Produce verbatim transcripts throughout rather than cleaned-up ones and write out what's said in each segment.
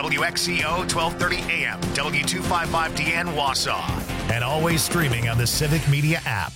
W X C O twelve thirty A M, W two fifty-five D N Wausau, and always streaming on the Civic Media app.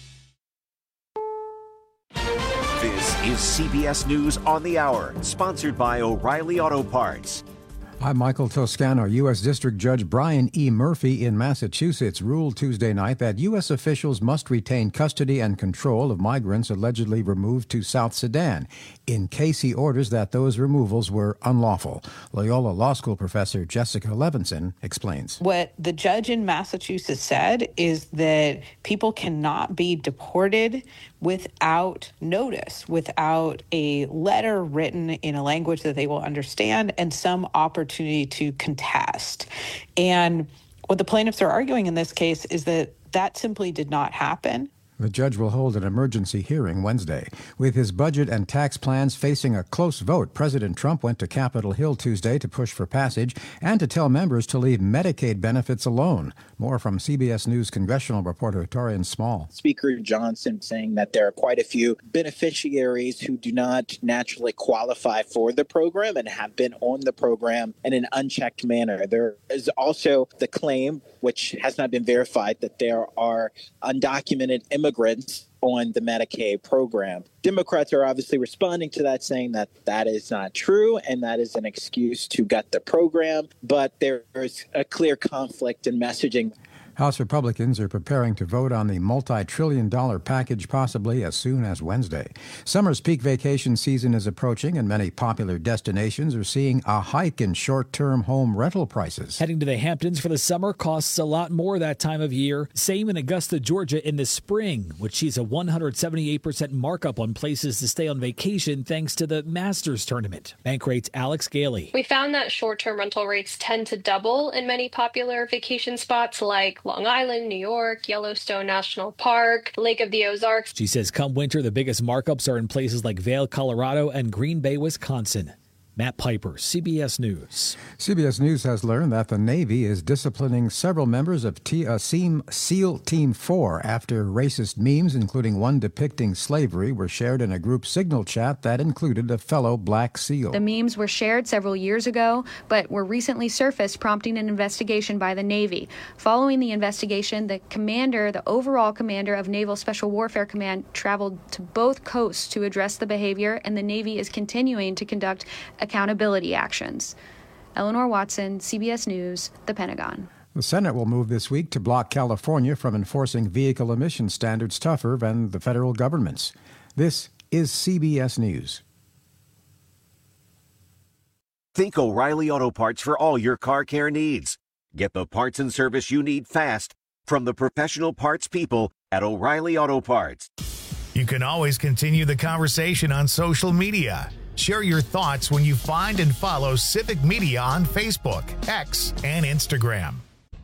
This is C B S News on the Hour, sponsored by O'Reilly Auto Parts. I'm Michael Toscano. U S. District Judge Brian E. Murphy in Massachusetts ruled Tuesday night that U S officials must retain custody and control of migrants allegedly removed to South Sudan, in case he orders that those removals were unlawful. Loyola Law School professor Jessica Levinson explains. What the judge in Massachusetts said is that people cannot be deported without notice, without a letter written in a language that they will understand and some opportunity to contest. And what the plaintiffs are arguing in this case is that that simply did not happen. The judge will hold an emergency hearing Wednesday. With his budget and tax plans facing a close vote, President Trump went to Capitol Hill Tuesday to push for passage and to tell members to leave Medicaid benefits alone. More from C B S News congressional reporter Torian Small. Speaker Johnson saying that there are quite a few beneficiaries who do not naturally qualify for the program and have been on the program in an unchecked manner. There is also the claim, which has not been verified, that there are undocumented immigrants on the Medicaid program. Democrats are obviously responding to that, saying that that is not true and that is an excuse to gut the program. But there is a clear conflict in messaging. House Republicans are preparing to vote on the multi-trillion dollar package possibly as soon as Wednesday. Summer's peak vacation season is approaching, and many popular destinations are seeing a hike in short-term home rental prices. Heading to the Hamptons for the summer costs a lot more that time of year. Same in Augusta, Georgia in the spring, which sees a one hundred seventy-eight percent markup on places to stay on vacation thanks to the Masters tournament. Bankrate's Alex Gailey. We found that short-term rental rates tend to double in many popular vacation spots like Long Island, New York, Yellowstone National Park, Lake of the Ozarks. She says come winter, the biggest markups are in places like Vail, Colorado, and Green Bay, Wisconsin. Matt Piper, C B S News. C B S News has learned that the Navy is disciplining several members of T- uh, SEAL Team four after racist memes, including one depicting slavery, were shared in a group signal chat that included a fellow black SEAL. The memes were shared several years ago, but were recently surfaced, prompting an investigation by the Navy. Following the investigation, the commander, the overall commander of Naval Special Warfare Command, traveled to both coasts to address the behavior, and the Navy is continuing to conduct accountability actions. Eleanor Watson, C B S News, the Pentagon. The Senate will move this week to block California from enforcing vehicle emission standards tougher than the federal government's. This is C B S News. Think O'Reilly Auto Parts for all your car care needs. Get the parts and service you need fast from the professional parts people at O'Reilly Auto Parts. You can always continue the conversation on social media. Share your thoughts when you find and follow Civic Media on Facebook, X, and Instagram.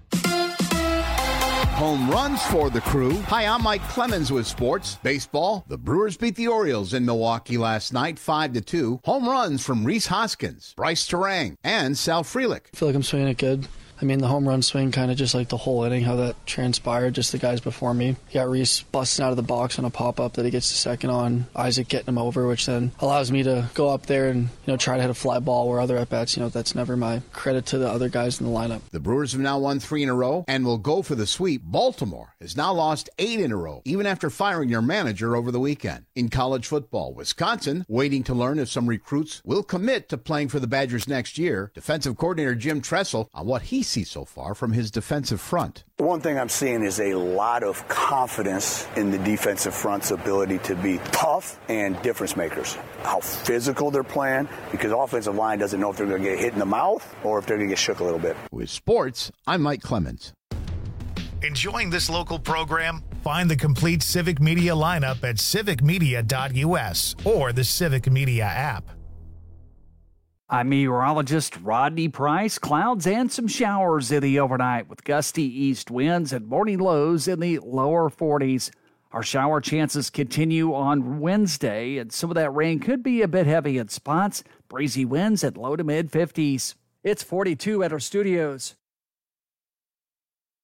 Home runs for the Crew. Hi, I'm Mike Clemens with sports. Baseball, the Brewers beat the Orioles in Milwaukee last night, five to two. Home runs from Rhys Hoskins, Bryce Terang, and Sal Frelick. I feel like I'm swinging it good. I mean, the home run swing, kind of just like the whole inning, how that transpired, just the guys before me. You got Rhys busting out of the box on a pop-up that he gets to second on, Isaac getting him over, which then allows me to go up there and, you know, try to hit a fly ball where other at-bats, you know, that's never my credit to the other guys in the lineup. The Brewers have now won three in a row and will go for the sweep. Baltimore has now lost eight in a row, even after firing their manager over the weekend. In college football, Wisconsin waiting to learn if some recruits will commit to playing for the Badgers next year. Defensive coordinator Jim Tressel on what he sees so far from his defensive front. The one thing I'm seeing is a lot of confidence in the defensive front's ability to be tough and difference makers. How physical they're playing, because the offensive line doesn't know if they're going to get hit in the mouth or if they're going to get shook a little bit. With sports, I'm Mike Clemens. Enjoying this local program? Find the complete Civic Media lineup at civic media dot u s or the Civic Media app. I'm meteorologist Rodney Price. Clouds and some showers in the overnight with gusty east winds and morning lows in the lower forties. Our shower chances continue on Wednesday, and some of that rain could be a bit heavy in spots. Breezy winds at low to mid fifties. It's forty-two at our studios.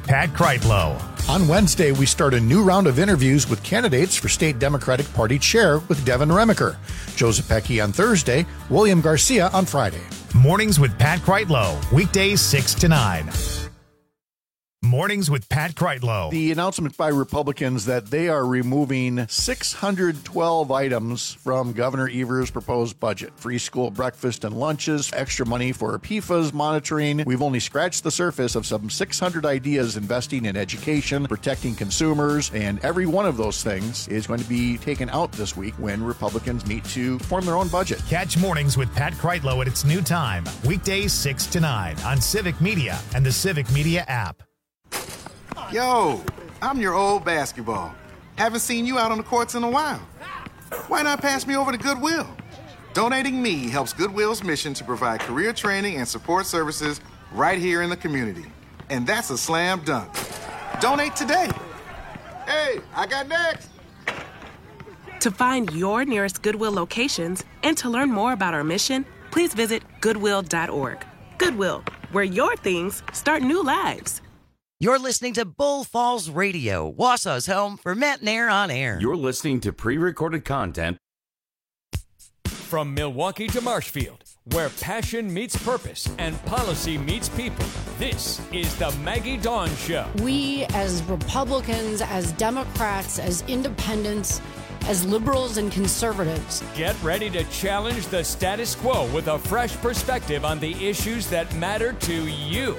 Pat Kreitlow. On Wednesday, we start a new round of interviews with candidates for State Democratic Party Chair with Devin Remiker. Joe Zepecki on Thursday, William Garcia on Friday. Mornings with Pat Kreitlow, weekdays six to nine. Mornings with Pat Kreitlow. The announcement by Republicans that they are removing six hundred twelve items from Governor Evers' proposed budget. Free school breakfast and lunches, extra money for P F A S monitoring. We've only scratched the surface of some six hundred ideas investing in education, protecting consumers, and every one of those things is going to be taken out this week when Republicans meet to form their own budget. Catch Mornings with Pat Kreitlow at its new time, weekdays six to nine on Civic Media and the Civic Media app. Yo, I'm your old basketball. Haven't seen you out on the courts in a while. Why not pass me over to Goodwill? Donating me helps Goodwill's mission to provide career training and support services right here in the community. And that's a slam dunk. Donate today. Hey, I got next. To find your nearest Goodwill locations and to learn more about our mission, please visit goodwill dot org. Goodwill, where your things start new lives. You're listening to Bull Falls Radio, Wausau's home for Matt and Air on Air. You're listening to pre-recorded content. From Milwaukee to Marshfield, where passion meets purpose and policy meets people, this is the Maggie Dawn Show. We, as Republicans, as Democrats, as independents, as liberals and conservatives, get ready to challenge the status quo with a fresh perspective on the issues that matter to you.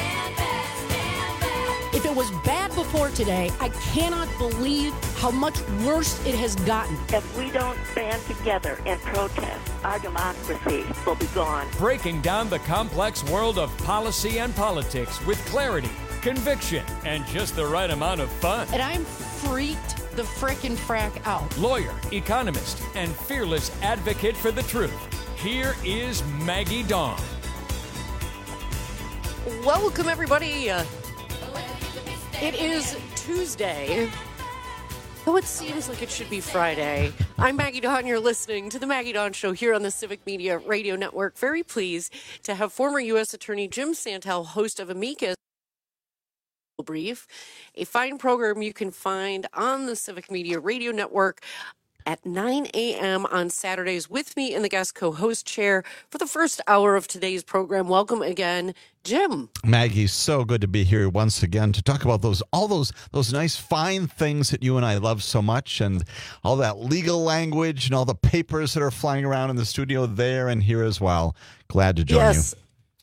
If it was bad before today, I cannot believe how much worse it has gotten. If we don't stand together and protest, our democracy will be gone. Breaking down the complex world of policy and politics with clarity, conviction, and just the right amount of fun. And I'm freaked the frickin' frack out. Lawyer, economist, and fearless advocate for the truth. Here is Maggie Dawn. Welcome, everybody. Uh, It is Tuesday, though it seems like it should be Friday. I'm Maggie Dawn. You're listening to the Maggie Dawn Show here on the Civic Media Radio Network. Very pleased to have former U S Attorney Jim Santel, host of Amicus Brief, a fine program you can find on the Civic Media Radio Network at nine a.m. on Saturdays with me in the guest co-host chair for the first hour of today's program. Welcome again, Jim. Maggie, so good to be here once again to talk about those all those those nice fine things that you and I love so much, and all that legal language and all the papers that are flying around in the studio there and here as well. Glad to join yes. you.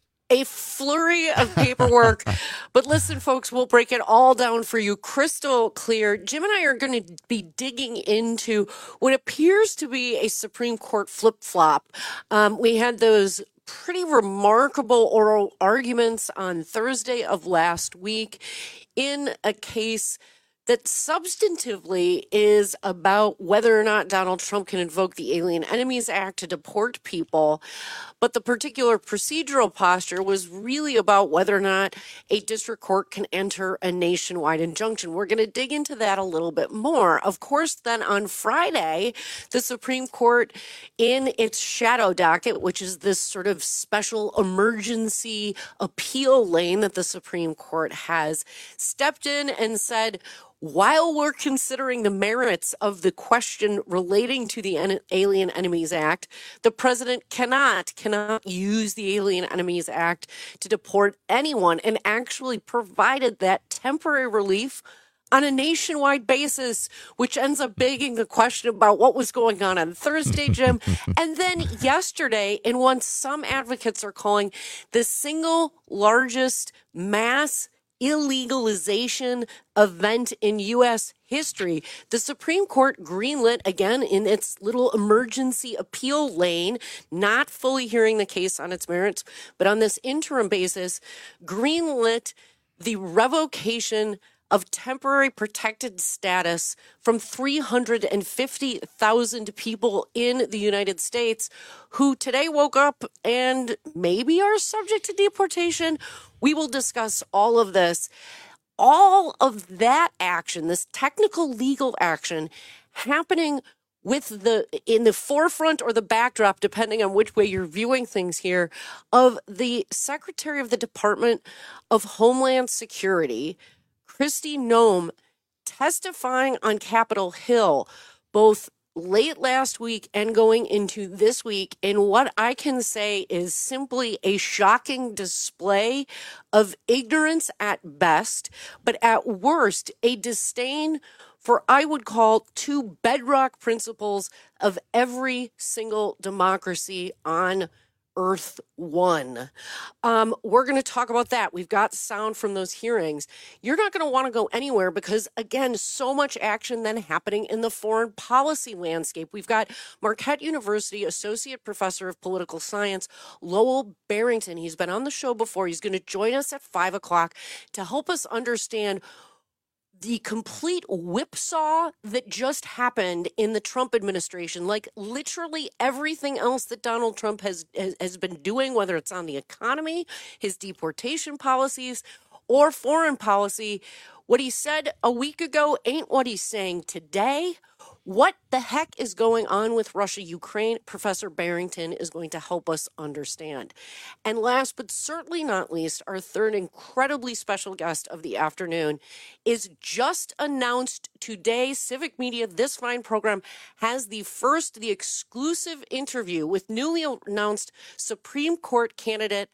A flurry of paperwork. But listen, folks, we'll break it all down for you crystal clear. Jim and I are going to be digging into what appears to be a Supreme Court flip-flop. Um, we had those pretty remarkable oral arguments on Thursday of last week in a case that substantively is about whether or not Donald Trump can invoke the Alien Enemies Act to deport people. But the particular procedural posture was really about whether or not a district court can enter a nationwide injunction. We're going to dig into that a little bit more. Of course, then on Friday, the Supreme Court, in its shadow docket, which is this sort of special emergency appeal lane that the Supreme Court has, stepped in and said, while we're considering the merits of the question relating to the En- Alien Enemies Act, the president cannot, cannot use the Alien Enemies Act to deport anyone, and actually provided that temporary relief on a nationwide basis, which ends up begging the question about what was going on on Thursday, Jim. And then yesterday, in what some advocates are calling the single largest mass illegalization event in U S history, the Supreme Court greenlit, again in its little emergency appeal lane, not fully hearing the case on its merits, but on this interim basis, greenlit the revocation of temporary protected status from three hundred fifty thousand people in the United States who today woke up and maybe are subject to deportation. We will discuss all of this. All of that action, this technical legal action, happening with the in the forefront or the backdrop, depending on which way you're viewing things here, of the Secretary of the Department of Homeland Security Kristi Noem testifying on Capitol Hill, both late last week and going into this week, in what I can say is simply a shocking display of ignorance at best, but at worst, a disdain for, I would call, two bedrock principles of every single democracy on Earth One. Um, we're going to talk about that. We've got sound from those hearings. You're not going to want to go anywhere because, again, so much action then happening in the foreign policy landscape. We've got Marquette University Associate Professor of Political Science, Lowell Barrington. He's been on the show before. He's going to join us at five o'clock to help us understand the complete whipsaw that just happened in the Trump administration. Like literally everything else that Donald Trump has, has has been doing, whether it's on the economy, his deportation policies, or foreign policy. What he said a week ago ain't what he's saying today. What the heck is going on with Russia, Ukraine? Professor Barrington is going to help us understand. And last but certainly not least, our third incredibly special guest of the afternoon is just announced today. Civic Media, this fine program, has the first, the exclusive interview with newly announced Supreme Court candidate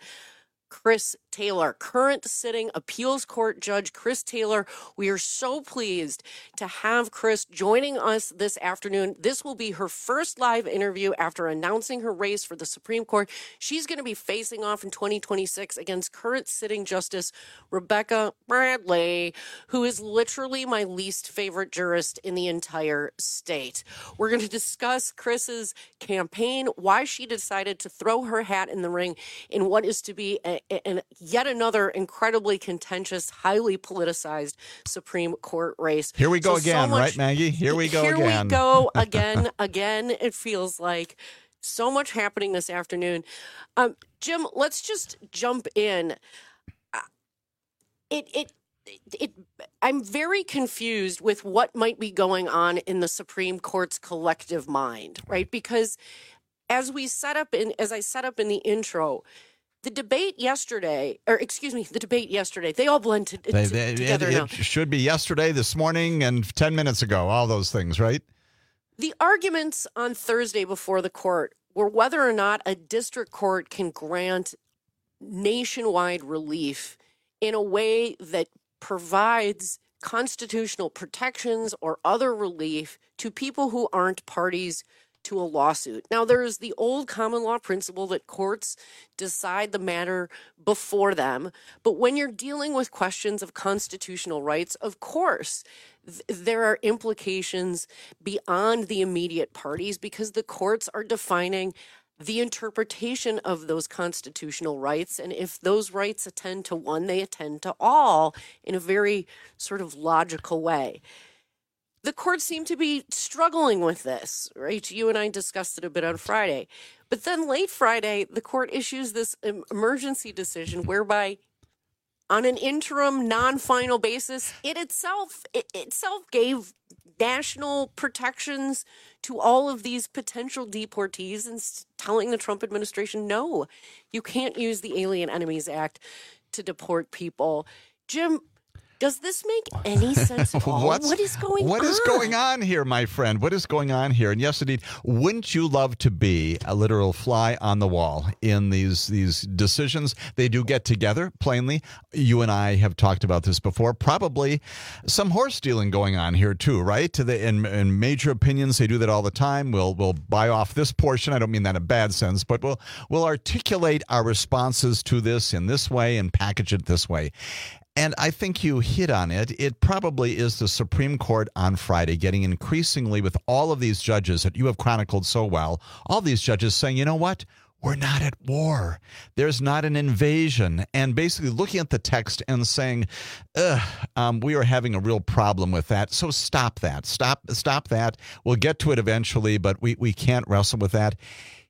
Chris Taylor, current sitting appeals court judge Chris Taylor. We are so pleased to have Chris joining us this afternoon. This will be her first live interview after announcing her race for the Supreme Court. She's going to be facing off in twenty twenty-six against current sitting Justice Rebecca Bradley, who is literally my least favorite jurist in the entire state. We're going to discuss Chris's campaign, why she decided to throw her hat in the ring in what is to be a and yet another incredibly contentious, highly politicized Supreme Court race. Here we go so, again, so much, right, Maggie? Here we go here again. Here we go again, again. It feels like so much happening this afternoon. Um, Jim, let's just jump in. Uh, it, it, it, I'm very confused with what might be going on in the Supreme Court's collective mind, right? Because as we set up in, as I set up in the intro, the debate yesterday, or excuse me, the debate yesterday, they all blend to, they, they, together it, now. It should be yesterday, this morning, and ten minutes ago, all those things, right? The arguments on Thursday before the court were whether or not a district court can grant nationwide relief in a way that provides constitutional protections or other relief to people who aren't parties to a lawsuit. Now, there is the old common law principle that courts decide the matter before them. But when you're dealing with questions of constitutional rights, of course, th- there are implications beyond the immediate parties because the courts are defining the interpretation of those constitutional rights. And if those rights attend to one, they attend to all in a very sort of logical way. The courts seem to be struggling with this, right? You and I discussed it a bit on Friday. But then late Friday, the court issues this emergency decision whereby on an interim, non-final basis, it itself it itself gave national protections to all of these potential deportees and telling the Trump administration, no, you can't use the Alien Enemies Act to deport people. Jim, does this make any sense at all? What is going what on? What is going on here, my friend? What is going on here? And yes, indeed, wouldn't you love to be a literal fly on the wall in these these decisions? They do get together, plainly. You and I have talked about this before. Probably some horse dealing going on here, too, right? To the, in, in major opinions, they do that all the time. We'll we'll buy off this portion. I don't mean that in a bad sense, but we'll, we'll articulate our responses to this in this way and package it this way. And I think you hit on it. It probably is the Supreme Court on Friday getting increasingly with all of these judges that you have chronicled so well, all these judges saying, you know what? We're not at war. There's not an invasion. And basically looking at the text and saying, Ugh, um, we are having a real problem with that. So stop that. Stop, stop that. We'll get to it eventually, but we, we can't wrestle with that.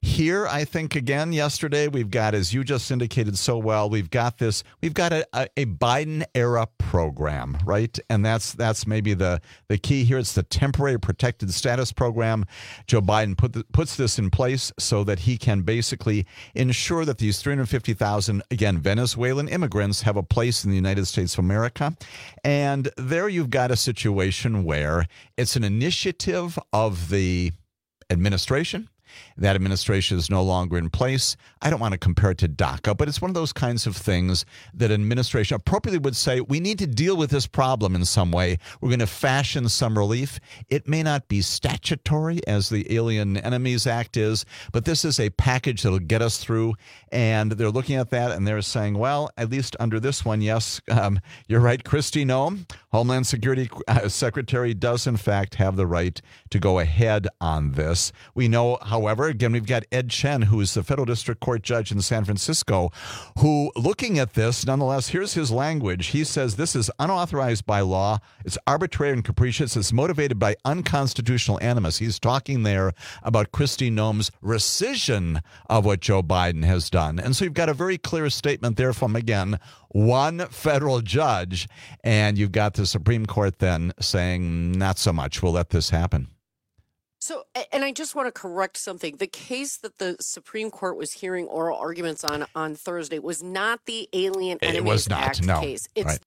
Here, I think, again, yesterday, we've got, as you just indicated so well, we've got this, we've got a, a, a Biden-era program, right? And that's that's maybe the, the key here. It's the Temporary Protected Status Program. Joe Biden put the, puts this in place so that he can basically ensure that these three hundred fifty thousand, again, Venezuelan immigrants have a place in the United States of America. And there you've got a situation where it's an initiative of the administration. That administration is no longer in place. I don't want to compare it to DACA, but it's one of those kinds of things that administration appropriately would say, we need to deal with this problem in some way. We're going to fashion some relief. It may not be statutory as the Alien Enemies Act is, but this is a package that will get us through. And they're looking at that and they're saying, well, at least under this one, yes, um, you're right. Kristi Noem, Homeland Security uh, Secretary, does in fact have the right to go ahead on this. We know, however, again, we've got Ed Chen, who is the federal district court judge in San Francisco, who, looking at this, nonetheless, here's his language. He says this is unauthorized by law. It's arbitrary and capricious. It's motivated by unconstitutional animus. He's talking there about Kristi Noem's rescission of what Joe Biden has done. And so you've got a very clear statement there from, again, one federal judge. And you've got the Supreme Court then saying, not so much. We'll let this happen. So, and I just want to correct something. The case that the Supreme Court was hearing oral arguments on on Thursday was not the Alien It Enemies was not, Act no. case. It's Right. the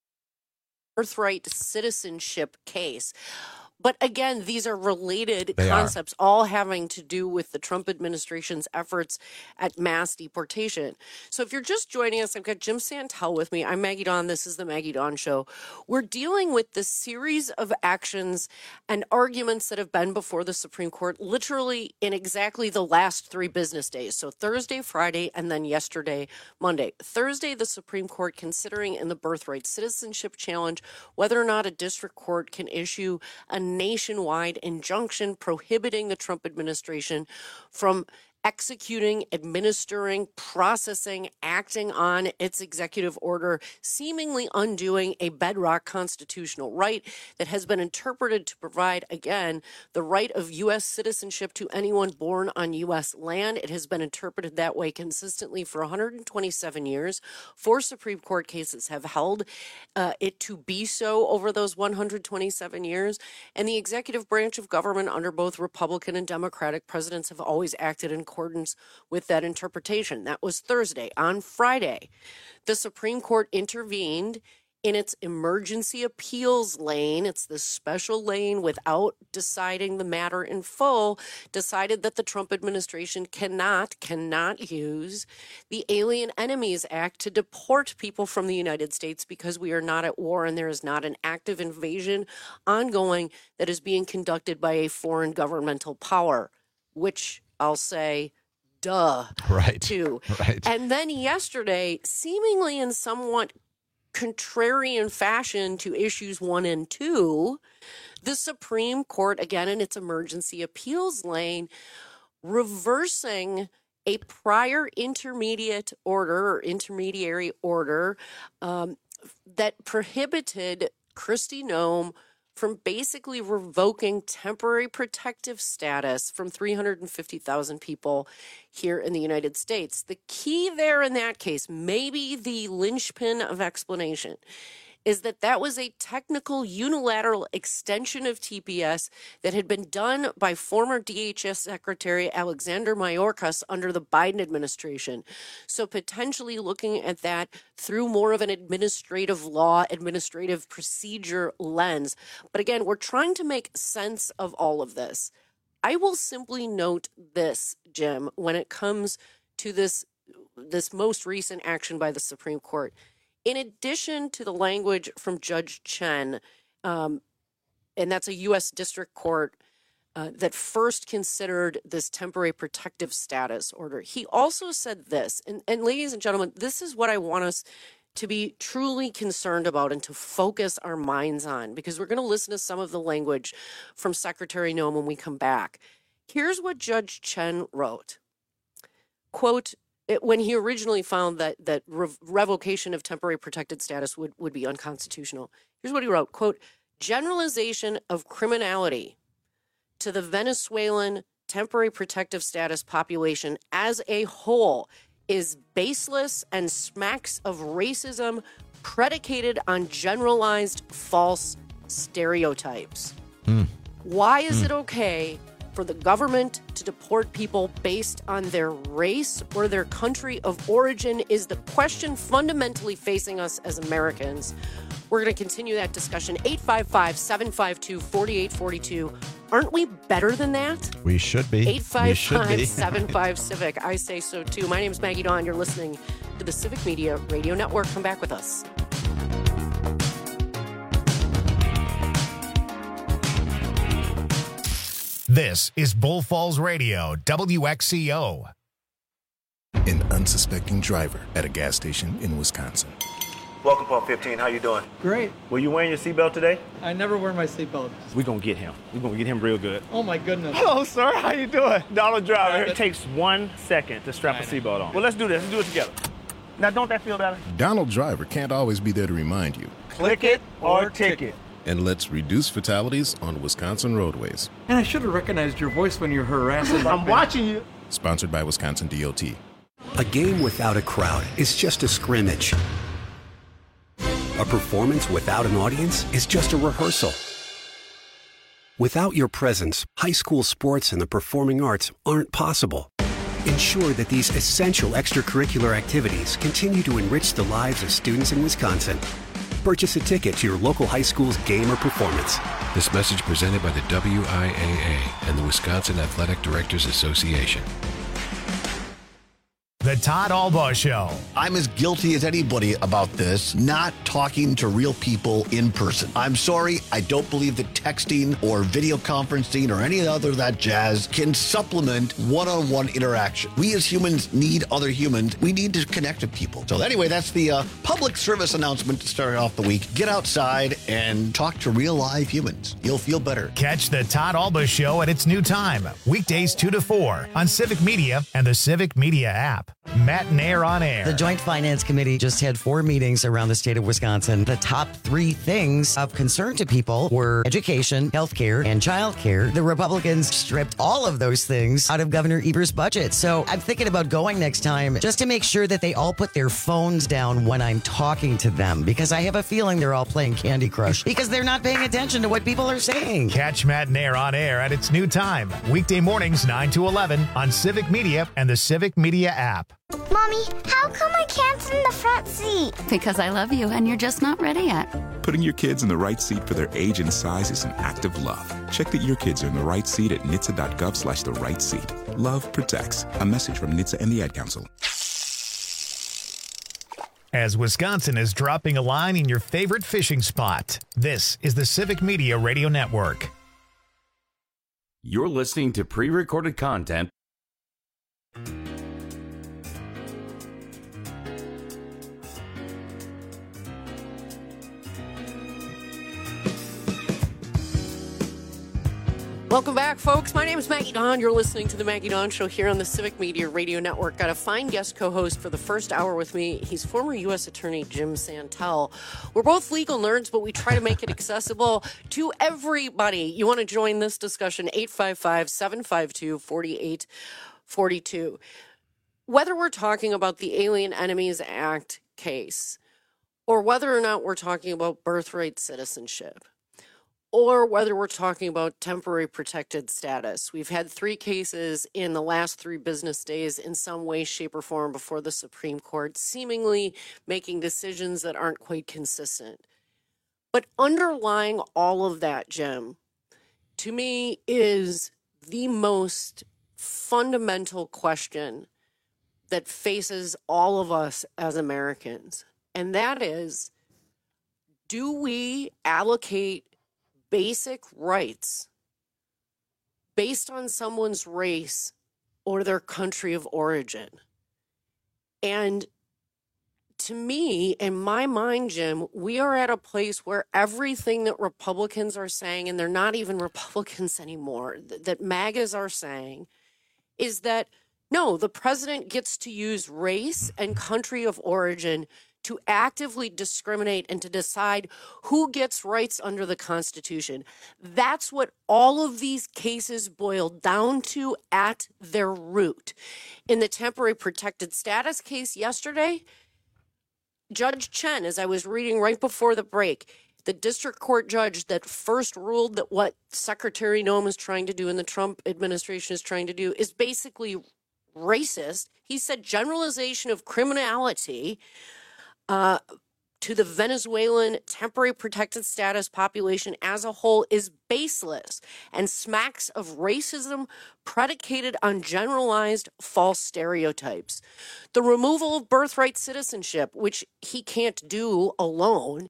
birthright citizenship case. But again, these are related They are. concepts, all having to do with the Trump administration's efforts at mass deportation. So if you're just joining us, I've got Jim Santel with me. I'm Maggie Dawn. This is the Maggie Dawn Show. We're dealing with this series of actions and arguments that have been before the Supreme Court literally in exactly the last three business days. So Thursday, Friday, and then yesterday, Monday. Thursday, the Supreme Court considering in the birthright citizenship challenge whether or not a district court can issue a nationwide injunction prohibiting the Trump administration from executing, administering, processing, acting on its executive order, seemingly undoing a bedrock constitutional right that has been interpreted to provide, again, the right of U S citizenship to anyone born on U S land. It has been interpreted that way consistently for one hundred twenty-seven years. Four Supreme Court cases have held uh, it to be so over those one hundred twenty-seven years. And the executive branch of government under both Republican and Democratic presidents have always acted in accordance with that interpretation. That was Thursday. On Friday, the Supreme Court intervened in its emergency appeals lane. It's the special lane without deciding the matter in full, decided that the Trump administration cannot, cannot use the Alien Enemies Act to deport people from the United States because we are not at war and there is not an active invasion ongoing that is being conducted by a foreign governmental power, which I'll say, duh, Right. too. Right. And then yesterday, seemingly in somewhat contrarian fashion to issues one and two, the Supreme Court, again in its emergency appeals lane, reversing a prior intermediate order or intermediary order um, that prohibited Kristi Noem from basically revoking temporary protective status from three hundred fifty thousand people here in the United States. The key there in that case, maybe the linchpin of explanation, is that that was a technical unilateral extension of T P S that had been done by former D H S Secretary Alexander Mayorkas under the Biden administration. So potentially looking at that through more of an administrative law, administrative procedure lens. But again, we're trying to make sense of all of this. I will simply note this, Jim, when it comes to this, this most recent action by the Supreme Court. In addition to the language from Judge Chen, um, and that's a U S district court uh, that first considered this temporary protective status order, he also said this, and, and ladies and gentlemen, this is what I want us to be truly concerned about and to focus our minds on, because we're going to listen to some of the language from Secretary Noem when we come back. Here's what Judge Chen wrote. Quote, It, when he originally found that that rev- revocation of temporary protected status would, would be unconstitutional. Here's what he wrote, quote, generalization of criminality to the Venezuelan temporary protective status population as a whole is baseless and smacks of racism predicated on generalized false stereotypes. Mm. Why is Mm. it okay for the government to deport people based on their race or their country of origin is the question fundamentally facing us as Americans. We're going to continue that discussion. eight five five, seven five two, four eight four two. Aren't we better than that? We should be. eight five five, seven seven five, Civic. I say so too. My name is Maggie Dawn. You're listening to the Civic Media Radio Network. Come back with us. This is Bull Falls Radio, W X C O. An unsuspecting driver at a gas station in Wisconsin. Welcome, Pump fifteen. How you doing? Great. Were you wearing your seatbelt today? I never wear my seatbelt. We're going to get him. We're going to get him real good. Oh, my goodness. Hello, sir. How you doing? Dollar Driver. It takes one second to strap a seatbelt on. Well, let's do this. Let's do it together. Now, don't that feel better? Donald Driver can't always be there to remind you. Click it or ticket. And let's reduce fatalities on Wisconsin roadways. And I should have recognized your voice when you're harassing. I'm watching you. Sponsored by Wisconsin D O T. A game without a crowd is just a scrimmage. A performance without an audience is just a rehearsal. Without your presence, high school sports and the performing arts aren't possible. Ensure that these essential extracurricular activities continue to enrich the lives of students in Wisconsin. Purchase a ticket to your local high school's game or performance. This message presented by the W I A A and the Wisconsin Athletic Directors Association. The Todd Albaugh Show. I'm as guilty as anybody about this, not talking to real people in person. I'm sorry, I don't believe that texting or video conferencing or any other of that jazz can supplement one-on-one interaction. We as humans need other humans. We need to connect with people. So anyway, that's the uh, public service announcement to start off the week. Get outside and talk to real live humans. You'll feel better. Catch the Todd Albaugh Show at its new time, weekdays two to four on Civic Media and the Civic Media app. Matt and Air on Air. The Joint Finance Committee just had four meetings around the state of Wisconsin. The top three things of concern to people were education, healthcare, and childcare. The Republicans stripped all of those things out of Governor Evers' budget. So I'm thinking about going next time just to make sure that they all put their phones down when I'm talking to them, because I have a feeling they're all playing Candy Crush because they're not paying attention to what people are saying. Catch Matt and Air on Air at its new time, weekday mornings nine to eleven on Civic Media and the Civic Media app. Mommy, how come I can't sit in the front seat? Because I love you and you're just not ready yet. Putting your kids in the right seat for their age and size is an act of love. Check that your kids are in the right seat at N H T S A dot gov slash the right seat. Love protects. A message from N H T S A and the Ad Council. As Wisconsin is dropping a line in your favorite fishing spot, this is the Civic Media Radio Network. You're listening to pre-recorded content. Welcome back, folks. My name is Maggie Dawn. You're listening to the Maggie Dawn Show here on the Civic Media Radio Network. Got a fine guest co-host for the first hour with me. He's former U S Attorney Jim Santel. We're both legal nerds, but we try to make it accessible to everybody. You want to join this discussion, eight five five, seven five two, four eight four two. Whether we're talking about the Alien Enemies Act case, or whether or not we're talking about birthright citizenship, or whether we're talking about temporary protected status. We've had three cases in the last three business days in some way, shape, or form before the Supreme Court, seemingly making decisions that aren't quite consistent. But underlying all of that, Jim, to me is the most fundamental question that faces all of us as Americans. And that is, do we allocate basic rights based on someone's race or their country of origin? And to me, in my mind, Jim, we are at a place where everything that Republicans are saying, and they're not even Republicans anymore, that, that MAGAs are saying, is that, no, the president gets to use race and country of origin to actively discriminate and to decide who gets rights under the Constitution. That's what all of these cases boil down to at their root. In the temporary protected status case yesterday, Judge Chen, as I was reading right before the break, the district court judge that first ruled that what Secretary Noem is trying to do and the Trump administration is trying to do is basically racist. He said generalization of criminality uh, to the Venezuelan temporary protected status population as a whole is baseless and smacks of racism predicated on generalized false stereotypes. The removal of birthright citizenship, which he can't do alone,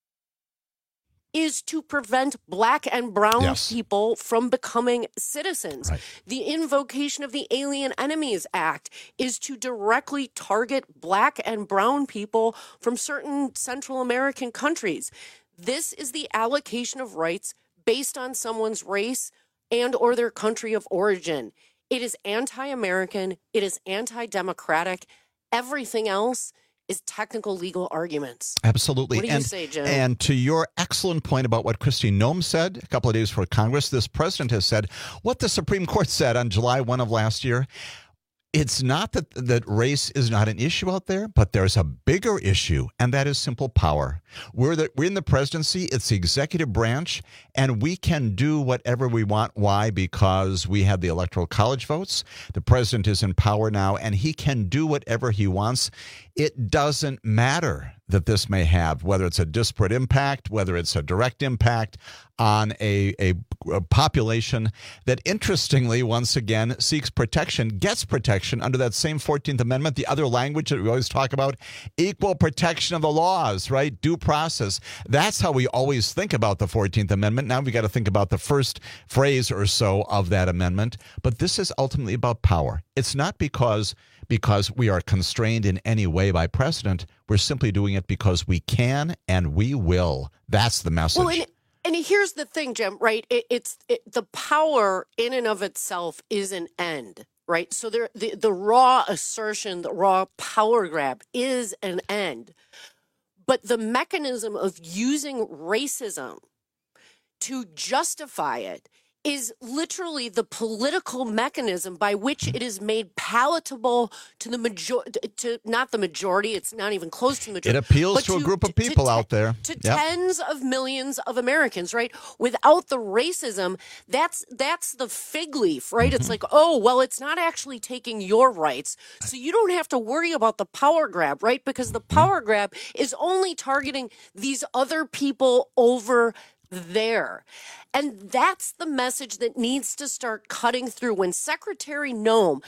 is to prevent black and brown Yes. people from becoming citizens. Right. The invocation of the Alien Enemies Act is to directly target black and brown people from certain Central American countries. This is the allocation of rights based on someone's race and or their country of origin. It is anti-American. It is anti-democratic. Everything else is technical legal arguments. Absolutely. What do you and, say, Jim? And to your excellent point about what Kristi Noem said a couple of days before Congress, this president has said what the Supreme Court said on July first of last year. It's not that, that race is not an issue out there, but there's a bigger issue, and that is simple power. We're, the, we're in the presidency. It's the executive branch, and we can do whatever we want. Why? Because we have the Electoral College votes. The president is in power now, and he can do whatever he wants. It doesn't matter that this may have, whether it's a disparate impact, whether it's a direct impact on a, a, a population that, interestingly, once again, seeks protection, gets protection under that same fourteenth Amendment, the other language that we always talk about, equal protection of the laws, right? Due process. That's how we always think about the fourteenth Amendment. Now we got to think about the first phrase or so of that amendment. But this is ultimately about power. It's not because because we are constrained in any way by precedent. We're simply doing it because we can and we will. That's the message. Well, and, and here's the thing, Jim, right? It, it's it, the power in and of itself is an end, right? So there, the, the raw assertion, the raw power grab is an end. But the mechanism of using racism to justify it is literally the political mechanism by which it is made palatable to the major to not the majority. It's not even close to the majority. It appeals but to a group of people to, out there. To Yep. tens of millions of Americans, right? Without the racism, that's that's the fig leaf, right? Mm-hmm. It's like, oh, well, it's not actually taking your rights. So you don't have to worry about the power grab, right? Because the power grab is only targeting these other people over there. And that's the message that needs to start cutting through. When Secretary Noem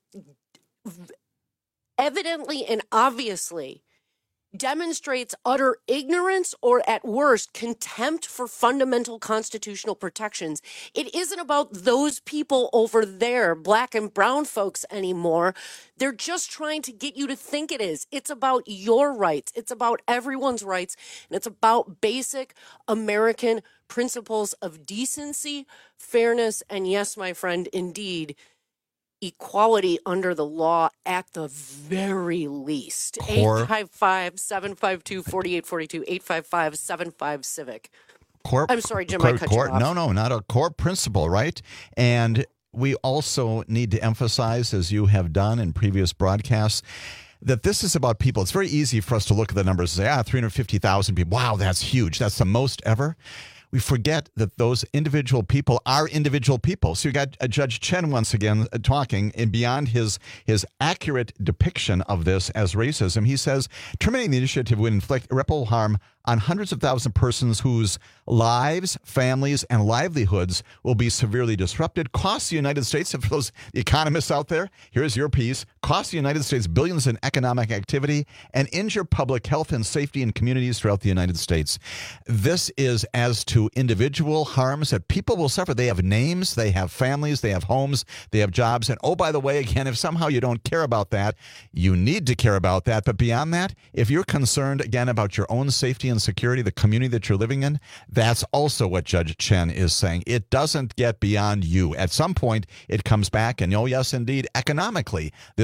evidently and obviously demonstrates utter ignorance or, at worst, contempt for fundamental constitutional protections, it isn't about those people over there, black and brown folks, anymore. They're just trying to get you to think it is. It's about your rights. It's about everyone's rights. And it's about basic American principles of decency, fairness, and yes, my friend, indeed, equality under the law at the very least. Core- eight five five, seven five two, four eight four two, eight five five, seven five civic. Core, I'm sorry, Jim, core, I cut core, you off. No, no, not a core principle, right? And we also need to emphasize, as you have done in previous broadcasts, that this is about people. It's very easy for us to look at the numbers and say, ah, three hundred fifty thousand people. Wow, that's huge. That's the most ever. We forget that those individual people are individual people. So you got uh, Judge Chen once again uh, talking, and beyond his his accurate depiction of this as racism, he says terminating the initiative would inflict irreparable harm on hundreds of thousands of persons whose lives, families, and livelihoods will be severely disrupted, cost the United States, for those economists out there, here's your piece, cost the United States billions in economic activity, and injure public health and safety in communities throughout the United States. This is as to individual harms that people will suffer. They have names, they have families, they have homes, they have jobs. And oh, by the way, again, if somehow you don't care about that, you need to care about that. But beyond that, if you're concerned, again, about your own safety and security, the community that you're living in, that's also what Judge Chen is saying. It doesn't get beyond you. At some point, it comes back, and oh, yes, indeed, economically, this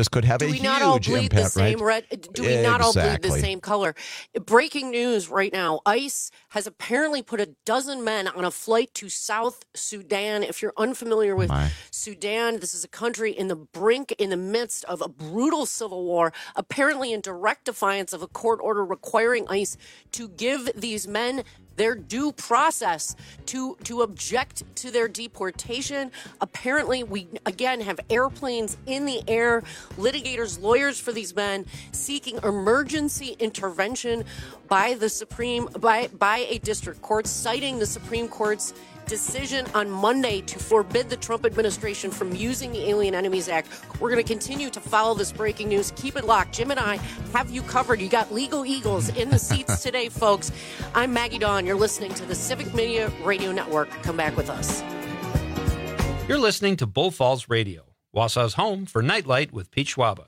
this could have do a we huge not all bleed impact, the same right? red? Do we not all bleed the Exactly. same color? Breaking news right now: ICE has apparently put a dozen men on a flight to South Sudan. If you're unfamiliar with My. Sudan, this is a country in the brink, in the midst of a brutal civil war, apparently in direct defiance of a court order requiring ICE to give these men their due process, to to object to their deportation. Apparently, we again have airplanes in the air, litigators, lawyers for these men seeking emergency intervention by the Supreme by by a district court, citing the Supreme Court's decision on Monday to forbid the Trump administration from using the Alien Enemies Act. We're going to continue to follow this breaking news. Keep it locked. Jim and I have you covered. You got legal eagles in the seats today, folks. I'm Maggie Dawn. You're listening to the Civic Media Radio Network. Come back with us. You're listening to Bull Falls Radio, Wausau's home for Nightlight with Pete Schwaba.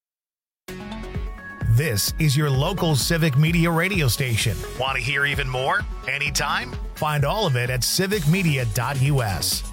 This is your local Civic Media radio station. Want to hear even more? Anytime? Find all of it at civic media dot u s.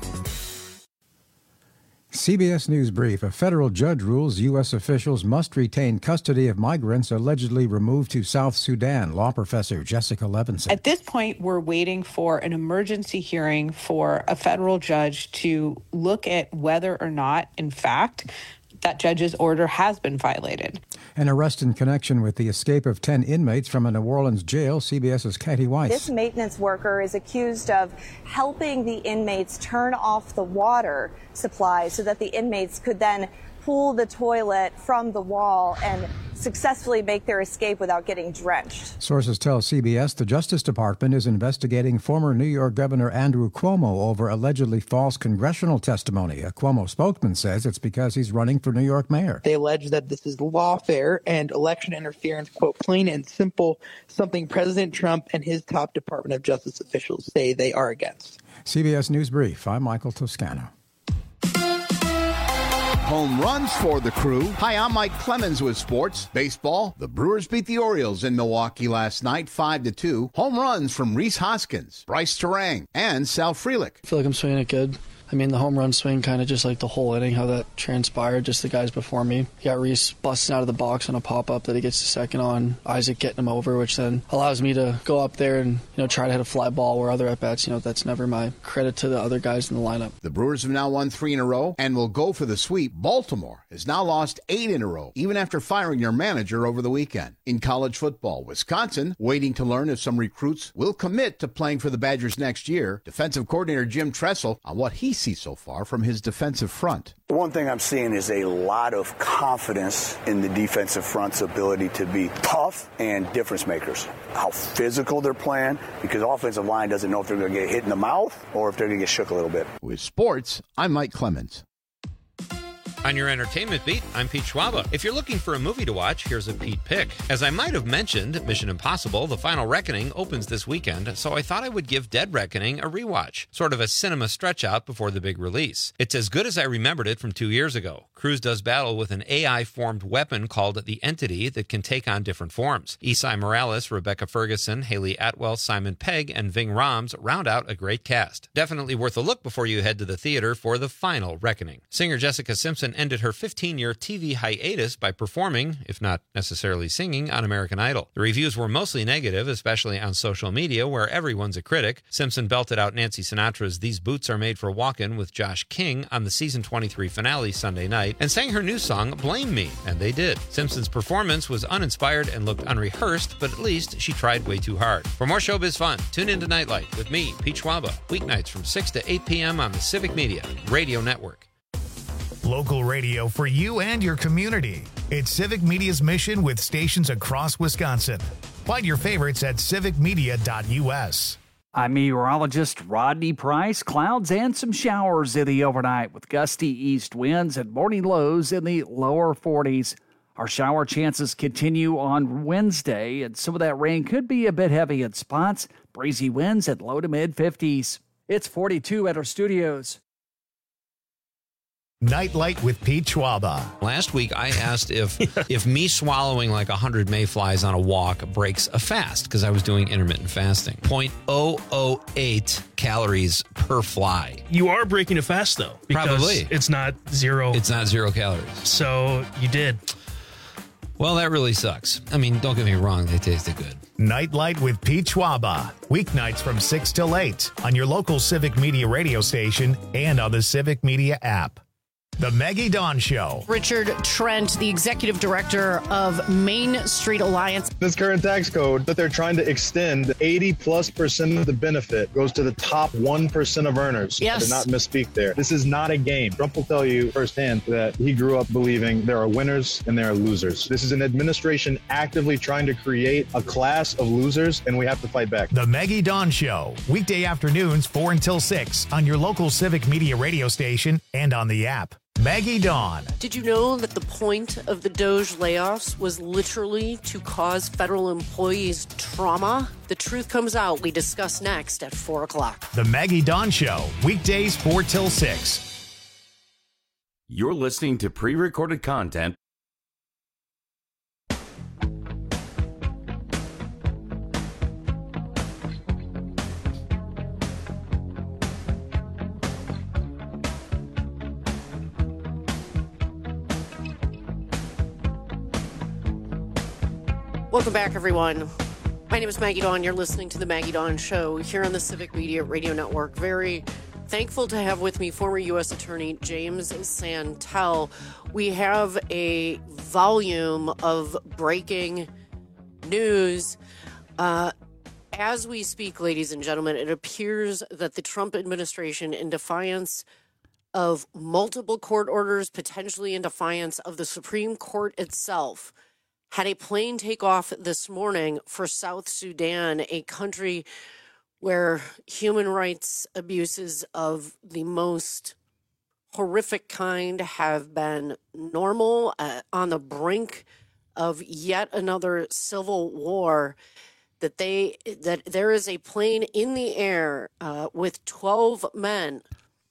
C B S News Brief. A federal judge rules U S officials must retain custody of migrants allegedly removed to South Sudan. Law professor Jessica Levinson. At this point, we're waiting for an emergency hearing for a federal judge to look at whether or not, in fact, that judge's order has been violated. An arrest in connection with the escape of ten inmates from a New Orleans jail. CBS's Katie Weiss. This maintenance worker is accused of helping the inmates turn off the water supply so that the inmates could then pull the toilet from the wall and successfully make their escape without getting drenched. Sources tell C B S the Justice Department is investigating former New York Governor Andrew Cuomo over allegedly false congressional testimony. A Cuomo spokesman says it's because he's running for New York mayor. They allege that this is lawfare and election interference, quote, plain and simple, something President Trump and his top Department of Justice officials say they are against. C B S News Brief. I'm Michael Toscano. Home runs for the Crew. Hi, I'm Mike Clemens with sports. Baseball, the Brewers beat the Orioles in Milwaukee last night, five to two. Home runs from Rhys Hoskins, Bryce Terang, and Sal Frelick. I feel like I'm swinging it good. I mean, the home run swing, kind of just like the whole inning, how that transpired, just the guys before me. You got Rhys busting out of the box on a pop-up that he gets the second on, Isaac getting him over, which then allows me to go up there and, you know, try to hit a fly ball where other at-bats, you know, that's never my credit to the other guys in the lineup. The Brewers have now won three in a row and will go for the sweep. Baltimore has now lost eight in a row, even after firing their manager over the weekend. In college football, Wisconsin waiting to learn if some recruits will commit to playing for the Badgers next year. Defensive coordinator Jim Tressel on what he sees so far from his defensive front. One thing I'm seeing is a lot of confidence in the defensive front's ability to be tough and difference makers. How physical they're playing, because the offensive line doesn't know if they're going to get hit in the mouth or if they're going to get shook a little bit. With sports, I'm Mike Clemens. On your entertainment beat, I'm Pete Schwaba. If you're looking for a movie to watch, here's a Pete pick. As I might have mentioned, Mission Impossible: The Final Reckoning opens this weekend, so I thought I would give Dead Reckoning a rewatch, sort of a cinema stretch out before the big release. It's as good as I remembered it from two years ago. Cruise does battle with an A I-formed weapon called the Entity that can take on different forms. Esai Morales, Rebecca Ferguson, Haley Atwell, Simon Pegg, and Ving Rhames round out a great cast. Definitely worth a look before you head to the theater for The Final Reckoning. Singer Jessica Simpson ended her fifteen-year T V hiatus by performing, if not necessarily singing, on American Idol. The reviews were mostly negative, especially on social media, where everyone's a critic. Simpson belted out Nancy Sinatra's These Boots Are Made for Walkin' with Josh King on the season twenty-three finale Sunday night, and sang her new song, Blame Me, and they did. Simpson's performance was uninspired and looked unrehearsed, but at least she tried way too hard. For more showbiz fun, tune into Nightlight with me, Pete Schwaba, weeknights from six to eight p.m. on the Civic Media Radio Network. Local radio for you and your community. It's Civic Media's mission with stations across Wisconsin. Find your favorites at civic media dot u s. I'm meteorologist Rodney Price. Clouds and some showers in the overnight with gusty east winds and morning lows in the lower forties. Our shower chances continue on Wednesday, and some of that rain could be a bit heavy in spots. Breezy winds at low to mid fifties. It's forty-two at our studios. Nightlight with Pete Schwaba. Last week, I asked if if me swallowing like one hundred mayflies on a walk breaks a fast, because I was doing intermittent fasting. zero point zero zero eight calories per fly. You are breaking a fast, though. Because Probably. It's not zero. It's not zero calories. So you did. Well, that really sucks. I mean, don't get me wrong. They tasted good. Nightlight with Pete Schwaba. Weeknights from six till eight on your local Civic Media radio station and on the Civic Media app. The Maggie Dawn Show. Richard Trent, the executive director of Main Street Alliance. This current tax code that they're trying to extend, eighty plus percent of the benefit goes to the top one percent of earners. Yes. I did not misspeak there. This is not a game. Trump will tell you firsthand that he grew up believing there are winners and there are losers. This is an administration actively trying to create a class of losers, and we have to fight back. The Maggie Dawn Show. Weekday afternoons, four until six on your local Civic Media radio station and on the app. Maggie Dawn. Did you know that the point of the Doge layoffs was literally to cause federal employees trauma? The truth comes out. We discuss next at four o'clock. The Maggie Dawn Show. Weekdays four till six. You're listening to pre-recorded content. Welcome back, everyone. My name is Maggie Dawn. You're listening to The Maggie Dawn Show here on the Civic Media Radio Network. Very thankful to have with me former U S Attorney James Santel. We have a volume of breaking news. Uh, as we speak, ladies and gentlemen, it appears that the Trump administration, in defiance of multiple court orders, potentially in defiance of the Supreme Court itself, had a plane take off this morning for South Sudan, a country where human rights abuses of the most horrific kind have been normal, uh, on the brink of yet another civil war. That they that there is a plane in the air uh, with twelve men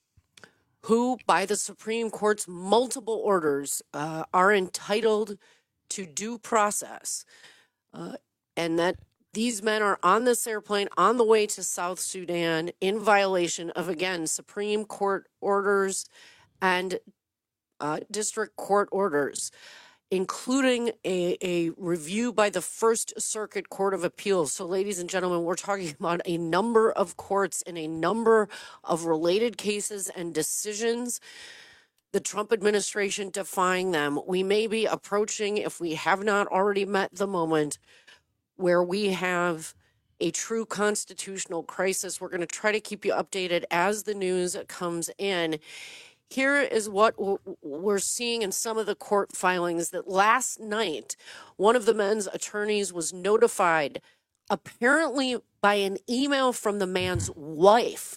who, by the Supreme Court's multiple orders, uh, are entitled to due process, uh, and that these men are on this airplane on the way to South Sudan in violation of, again, Supreme Court orders and uh, district court orders, including a, a review by the First Circuit Court of Appeals. So, ladies and gentlemen, we're talking about a number of courts in a number of related cases and decisions. The Trump administration defying them. We may be approaching, if we have not already met the moment where we have a true constitutional crisis. We're going to try to keep you updated as the news comes in. Here is what we're seeing in some of the court filings, that last night, one of the men's attorneys was notified, apparently by an email from the man's wife,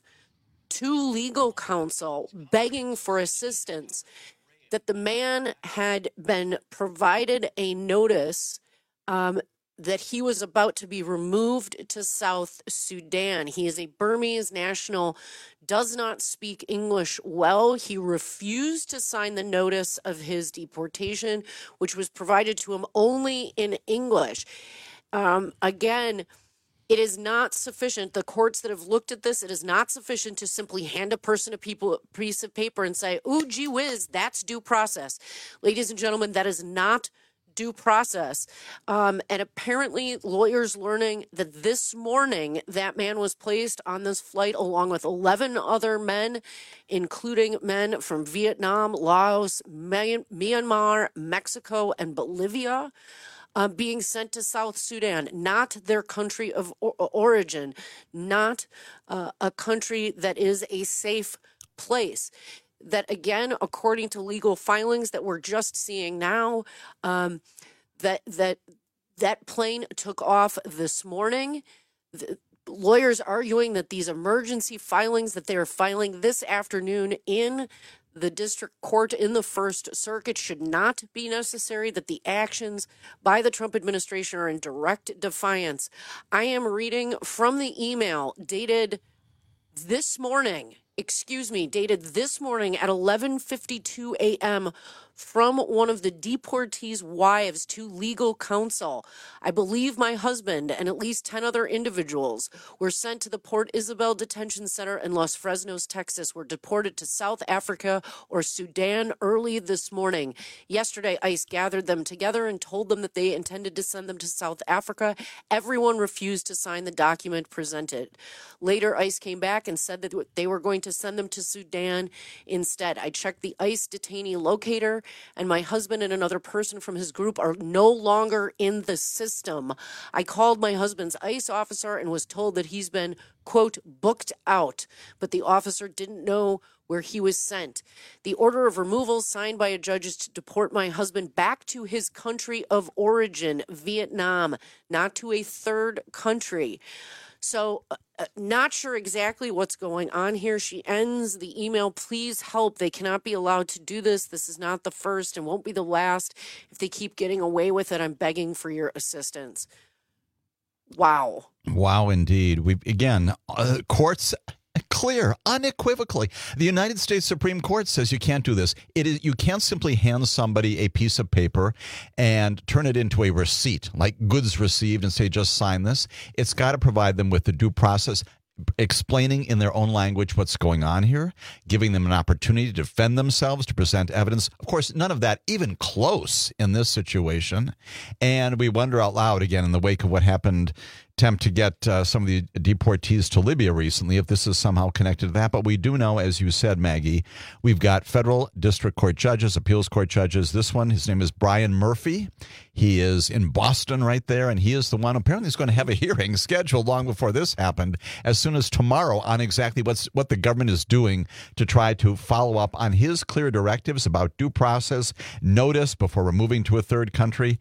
to legal counsel begging for assistance, that the man had been provided a notice um, that he was about to be removed to South Sudan. He is a Burmese national, does not speak English well. He refused to sign the notice of his deportation, which was provided to him only in English. Um, again, it is not sufficient. The courts that have looked at this, it is not sufficient to simply hand a person a people, piece of paper and say, ooh, gee whiz, that's due process. Ladies and gentlemen, that is not due process. Um, and apparently lawyers learning that this morning that man was placed on this flight along with eleven other men, including men from Vietnam, Laos, Myanmar, Mexico, and Bolivia. Uh, being sent to South Sudan, not their country of or- origin, not uh, a country that is a safe place. That, again, according to legal filings that we're just seeing now, um, that that that plane took off this morning. The lawyers arguing that these emergency filings that they're filing this afternoon in the district court in the First Circuit should not be necessary, that the actions by the Trump administration are in direct defiance. I am reading from the email dated this morning excuse me, dated this morning at eleven fifty-two a.m. from one of the deportees' wives to legal counsel. I believe my husband and at least ten other individuals were sent to the Port Isabel Detention Center in Los Fresnos, Texas, were deported to South Africa or Sudan early this morning. Yesterday, ICE gathered them together and told them that they intended to send them to South Africa. Everyone refused to sign the document presented. Later, ICE came back and said that they were going to send them to Sudan instead. I checked the ICE detainee locator, and my husband and another person from his group are no longer in the system. I called my husband's ICE officer and was told that he's been, quote, booked out, but the officer didn't know where he was sent. The order of removal signed by a judge is to deport my husband back to his country of origin, Vietnam, not to a third country. So uh, not sure exactly what's going on here. She ends the email, please help. They cannot be allowed to do this. This is not the first and won't be the last. If they keep getting away with it, I'm begging for your assistance. Wow. Wow, indeed. We again, uh, courts clear unequivocally. The United States Supreme Court says you can't do this. It is you can't simply hand somebody a piece of paper and turn it into a receipt, like goods received, and say just sign this. It's got to provide them with the due process, explaining in their own language what's going on here, giving them an opportunity to defend themselves, to present evidence. Of course, none of that even close in this situation. And we wonder out loud, again, in the wake of what happened, attempt to get uh, some of the deportees to Libya recently, if this is somehow connected to that. But we do know, as you said, Maggie, we've got federal district court judges, appeals court judges. This one, his name is Brian Murphy. He is in Boston right there, and he is the one apparently is going to have a hearing scheduled long before this happened, as soon as tomorrow, on exactly what's what the government is doing to try to follow up on his clear directives about due process, notice before removing to a third country.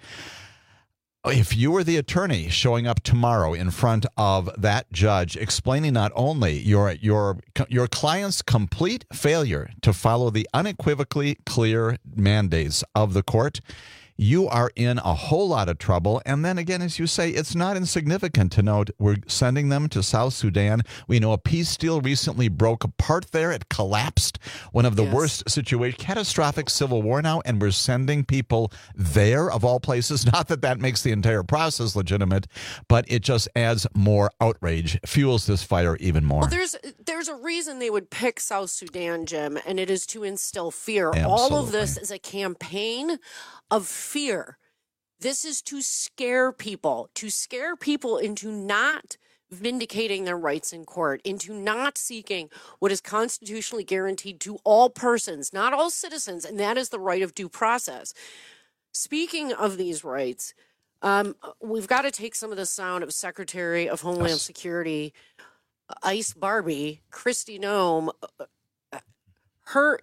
If you were the attorney showing up tomorrow in front of that judge, explaining not only your your your client's complete failure to follow the unequivocally clear mandates of the court, you are in a whole lot of trouble. And then again, as you say, it's not insignificant to note we're sending them to South Sudan. We know a peace deal recently broke apart there. It collapsed. One of the yes. worst situations, catastrophic civil war now, and we're sending people there, of all places. Not that that makes the entire process legitimate, but it just adds more outrage, fuels this fire even more. Well, there's there's a reason they would pick South Sudan, Jim, and it is to instill fear. Absolutely. All of this is a campaign of fear. This is to scare people, to scare people into not vindicating their rights in court, into not seeking what is constitutionally guaranteed to all persons, not all citizens, and that is the right of due process. Speaking of these rights, um, we've got to take some of the sound of Secretary of Homeland yes. Security, Ice Barbie, Kristi Noem, her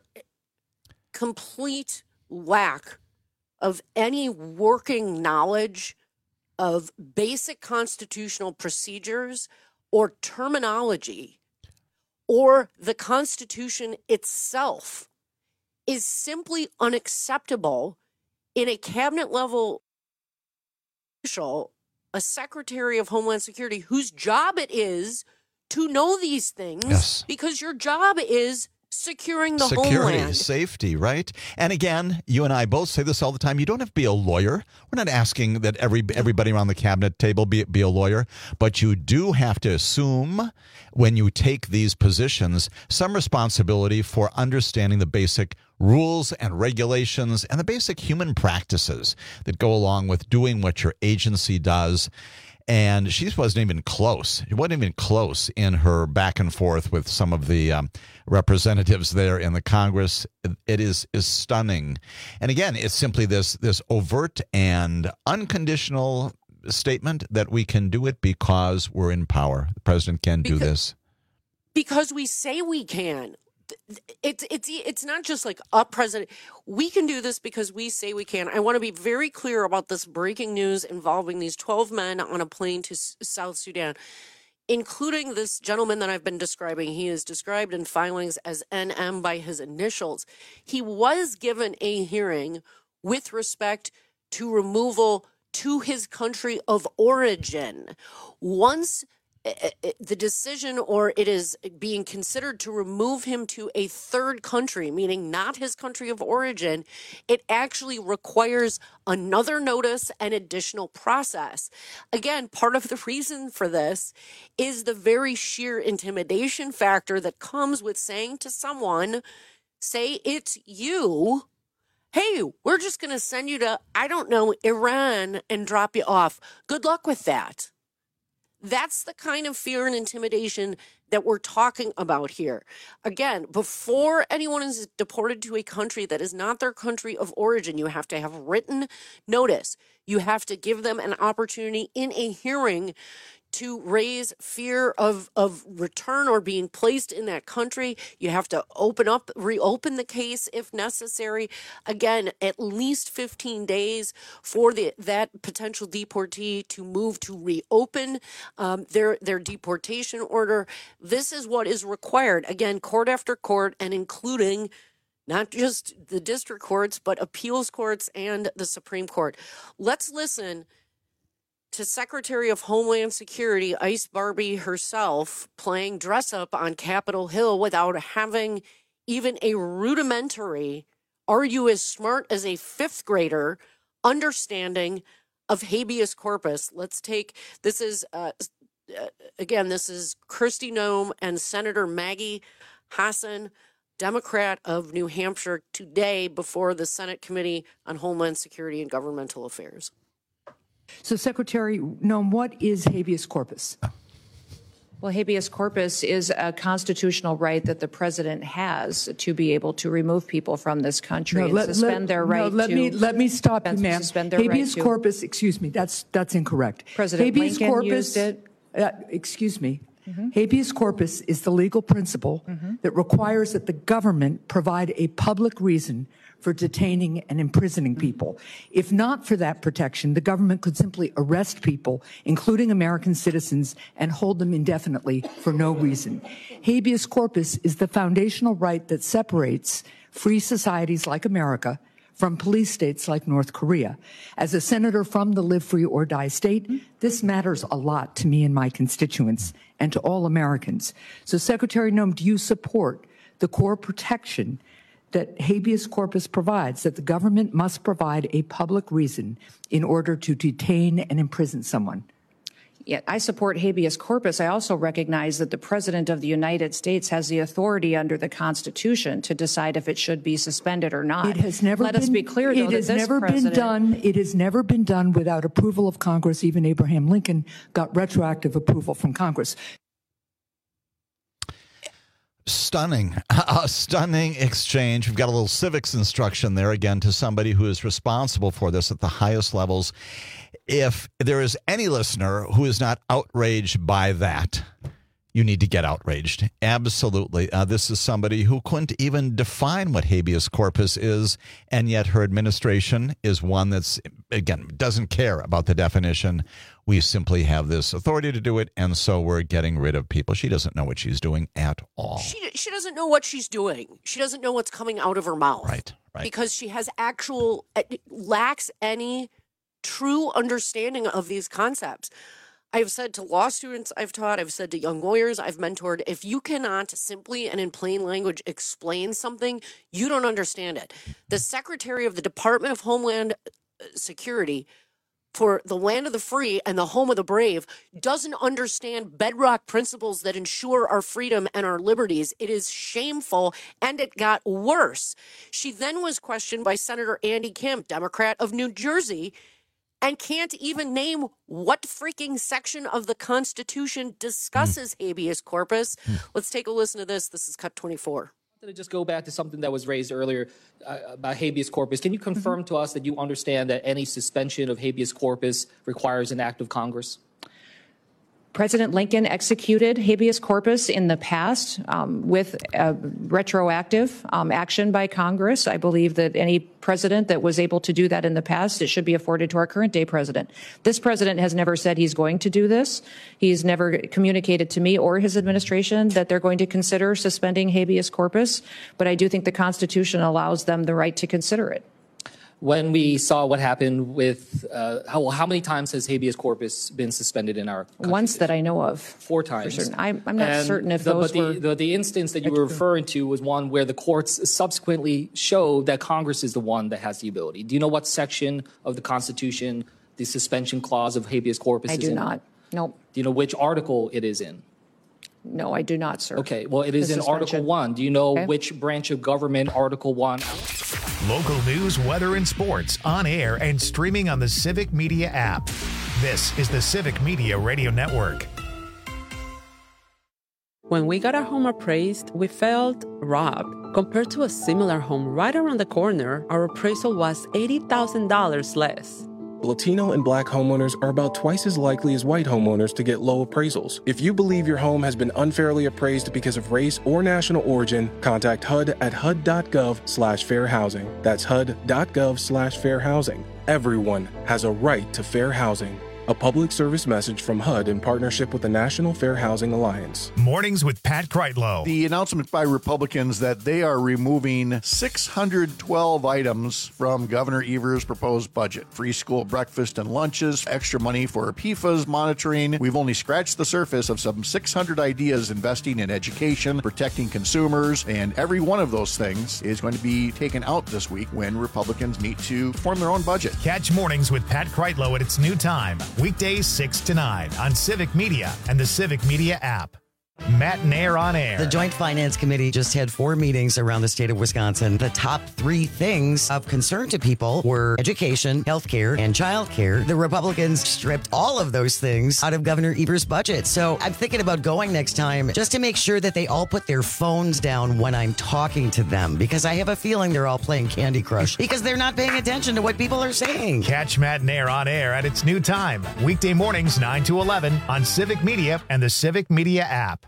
complete lack of any working knowledge of basic constitutional procedures or terminology or the Constitution itself is simply unacceptable in a cabinet level official, a Secretary of Homeland Security, whose job it is to know these things yes. because your job is securing the Security, homeland. Safety, right? And again, you and I both say this all the time. You don't have to be a lawyer. We're not asking that every everybody around the cabinet table be, be a lawyer, but you do have to assume when you take these positions some responsibility for understanding the basic rules and regulations and the basic human practices that go along with doing what your agency does. And she wasn't even close. She wasn't even close in her back and forth with some of the um, representatives there in the Congress. It, it is is stunning. And again, it's simply this this overt and unconditional statement that we can do it because we're in power. The president can do because, this. Because we say we can. It's it's it's not just like a president. We can do this because we say we can. I want to be very clear about this breaking news involving these twelve men on a plane to S- South Sudan, including this gentleman that I've been describing. He is described in filings as N M by his initials. He was given a hearing with respect to removal to his country of origin. Once the decision, or it is being considered to remove him to a third country, meaning not his country of origin, it actually requires another notice and additional process. Again, part of the reason for this is the very sheer intimidation factor that comes with saying to someone, say it's you, hey, we're just going to send you to, I don't know, Iran and drop you off. Good luck with that. That's the kind of fear and intimidation that we're talking about here. Again, before anyone is deported to a country that is not their country of origin, you have to have written notice. You have to give them an opportunity in a hearing to raise fear of, of return or being placed in that country. You have to open up, reopen the case if necessary. Again, at least fifteen days for the that potential deportee to move to reopen um, their, their deportation order. This is what is required. Again, court after court, and including not just the district courts, but appeals courts and the Supreme Court. Let's listen to Secretary of Homeland Security Ice Barbie herself playing dress up on Capitol Hill without having even a rudimentary, are you as smart as a fifth grader, understanding of habeas corpus. Let's take, this is, uh, again, this is Kristi Noem and Senator Maggie Hassan, Democrat of New Hampshire, today before the Senate Committee on Homeland Security and Governmental Affairs. So, Secretary Noem, what is habeas corpus? Well, habeas corpus is a constitutional right that the president has to be able to remove people from this country no, and let, suspend let, their no, right let to. Me, let me stop you, ma'am. Suspend their habeas right corpus, to, excuse me, that's that's incorrect. President habeas Lincoln corpus, used it. Uh, excuse me. Mm-hmm. Habeas corpus is the legal principle mm-hmm. that requires that the government provide a public reason for detaining and imprisoning people. If not for that protection, the government could simply arrest people, including American citizens, and hold them indefinitely for no reason. Habeas corpus is the foundational right that separates free societies like America from police states like North Korea. As a senator from the Live Free or Die state, this matters a lot to me and my constituents and to all Americans. So, Secretary Noem, do you support the core protection that habeas corpus provides, that the government must provide a public reason in order to detain and imprison someone? Yeah, I support habeas corpus. I also recognize that the President of the United States has the authority under the Constitution to decide if it should be suspended or not. It has never Let been, us be clear, though, it that has this never president, been done. It has never been done without approval of Congress. Even Abraham Lincoln got retroactive approval from Congress. Stunning, a stunning exchange. We've got a little civics instruction there again to somebody who is responsible for this at the highest levels. If there is any listener who is not outraged by that, you need to get outraged. Absolutely. Uh, this is somebody who couldn't even define what habeas corpus is, and yet her administration is one that's, again, doesn't care about the definition. We simply have this authority to do it, and so we're getting rid of people. She doesn't know what she's doing at all. She, she doesn't know what she's doing. She doesn't know what's coming out of her mouth. Right, right. Because she has actual, lacks any true understanding of these concepts. I've said to law students I've taught, I've said to young lawyers I've mentored, if you cannot simply and in plain language explain something, you don't understand it. The Secretary of the Department of Homeland Security for the land of the free and the home of the brave doesn't understand bedrock principles that ensure our freedom and our liberties. It is shameful, and it got worse. She then was questioned by Senator Andy Kim, Democrat of New Jersey, and can't even name what freaking section of the Constitution discusses mm. habeas corpus. Mm. Let's take a listen to this. This is Cut twenty-four. I wanted to just go back to something that was raised earlier uh, about habeas corpus. Can you confirm mm-hmm. to us that you understand that any suspension of habeas corpus requires an act of Congress? President Lincoln executed habeas corpus in the past um, with uh, retroactive um, action by Congress. I believe that any president that was able to do that in the past, it should be afforded to our current day president. This president has never said he's going to do this. He's never communicated to me or his administration that they're going to consider suspending habeas corpus, but I do think the Constitution allows them the right to consider it. when we saw what happened with uh, how how many times has habeas corpus been suspended in our country? Once that I know of. Four times. For certain. I'm, I'm not And certain if the, those but the, were. the, the instance that you were referring to was one where the courts subsequently showed that Congress is the one that has the ability. Do you know what section of the Constitution the suspension clause of habeas corpus I is do in? not. Nope. Do you know which article it is in? No, I do not, sir. Okay, well, it is The in Article suspension. one. Do you know Okay. which branch of government Article one? Local news, weather, and sports on air and streaming on the Civic Media app. This is the Civic Media Radio Network. When we got our home appraised, we felt robbed. Compared to a similar home right around the corner, our appraisal was eighty thousand dollars less. Latino and Black homeowners are about twice as likely as white homeowners to get low appraisals. If you believe your home has been unfairly appraised because of race or national origin, contact H U D at H U D dot gov slash fair housing. That's H U D dot gov slash fair housing. Everyone has a right to fair housing. A public service message from H U D in partnership with the National Fair Housing Alliance. Mornings with Pat Kreitlow. The announcement by Republicans that they are removing six hundred twelve items from Governor Evers' proposed budget. Free school breakfast and lunches, extra money for P FAS monitoring. We've only scratched the surface of some six hundred ideas investing in education, protecting consumers, and every one of those things is going to be taken out this week when Republicans meet to form their own budget. Catch Mornings with Pat Kreitlow at its new time. Weekdays six to nine on Civic Media and the Civic Media app. Matt Nair on air. The Joint Finance Committee just had four meetings around the state of Wisconsin. The top three things of concern to people were education, healthcare, and childcare. The Republicans stripped all of those things out of Governor Evers' budget. So I'm thinking about going next time just to make sure that they all put their phones down when I'm talking to them, because I have a feeling they're all playing Candy Crush because they're not paying attention to what people are saying. Catch Matt Nair on air at its new time. Weekday mornings nine to eleven on Civic Media and the Civic Media app.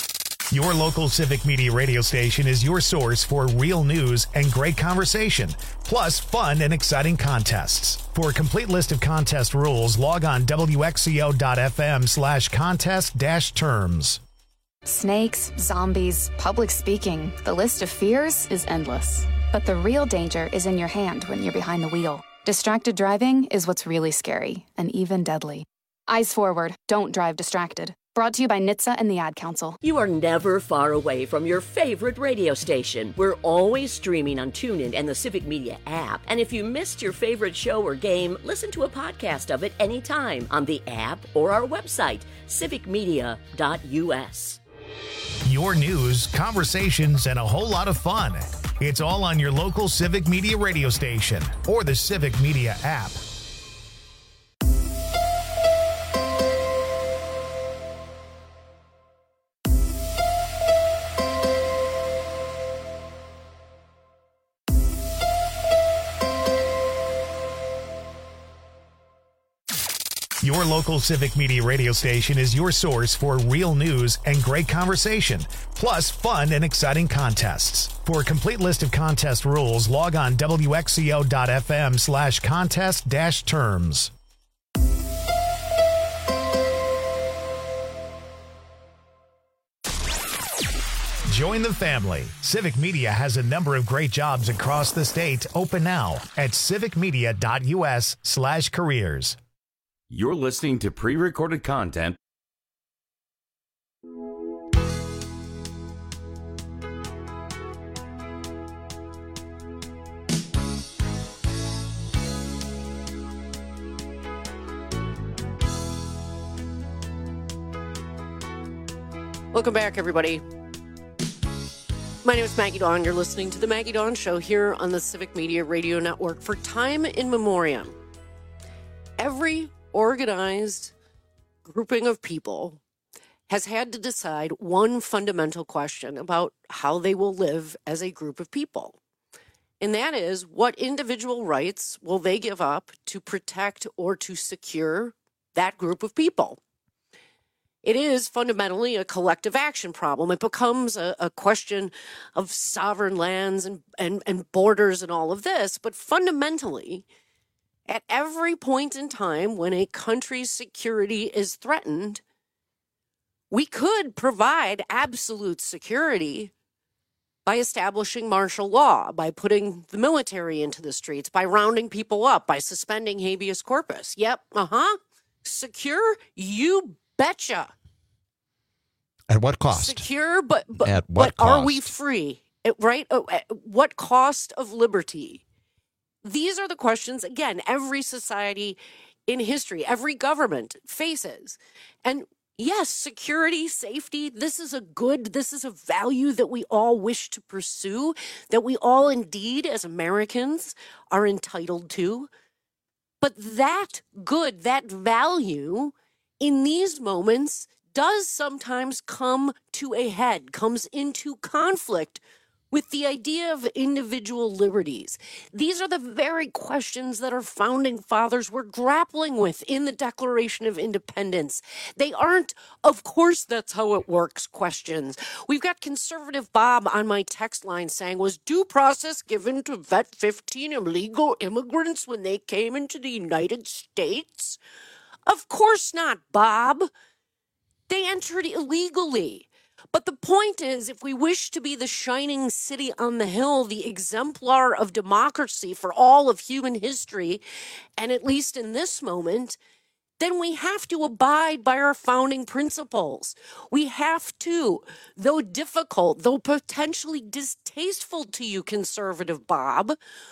Your local Civic Media radio station is your source for real news and great conversation, plus fun and exciting contests. For a complete list of contest rules, log on W X C O dot F M slash contest dash terms. Snakes, zombies, public speaking. The list of fears is endless. But the real danger is in your hand when you're behind the wheel. Distracted driving is what's really scary and even deadly. Eyes forward. Don't drive distracted. Brought to you by N H T S A and the Ad Council. You are never far away from your favorite radio station. We're always streaming on TuneIn and the Civic Media app. And if you missed your favorite show or game, listen to a podcast of it anytime on the app or our website, civic media dot U S. Your news, conversations, and a whole lot of fun. It's all on your local Civic Media radio station or the Civic Media app. Your local Civic Media radio station is your source for real news and great conversation, plus fun and exciting contests. For a complete list of contest rules, log on W X C O dot F M slash contest dash terms. Join the family. Civic Media has a number of great jobs across the state open now at civic media dot U S slash careers. You're listening to pre-recorded content. Welcome back, everybody. My name is Maggie Dawn. You're listening to The Maggie Dawn Show here on the Civic Media Radio Network. For time in memoriam, every organized grouping of people has had to decide one fundamental question about how they will live as a group of people. And that is, what individual rights will they give up to protect or to secure that group of people? It is fundamentally a collective action problem. It becomes a, a question of sovereign lands and, and, and borders and all of this. But fundamentally, at every point in time when a country's security is threatened, we could provide absolute security by establishing martial law, by putting the military into the streets, by rounding people up, by suspending habeas corpus. Yep, uh-huh. Secure? You betcha. At what cost? Secure, but but, At what but are we cost? free? It- right? Oh, at what cost of liberty? These are the questions, again, every society in history, every government faces. And yes, security, safety, this is a good, this is a value that we all wish to pursue, that we all indeed, as Americans, are entitled to. But that good, that value, in these moments, does sometimes come to a head, comes into conflict with the idea of individual liberties. These are the very questions that our founding fathers were grappling with in the Declaration of Independence. They aren't, of course that's how it works, questions. We've got conservative Bob on my text line saying, was due process given to vet fifteen illegal immigrants when they came into the United States? Of course not, Bob. They entered illegally. But the point is, if we wish to be the shining city on the hill, the exemplar of democracy for all of human history, and at least in this moment, then we have to abide by our founding principles. We have to, though difficult, though potentially distasteful to you, conservative Bob,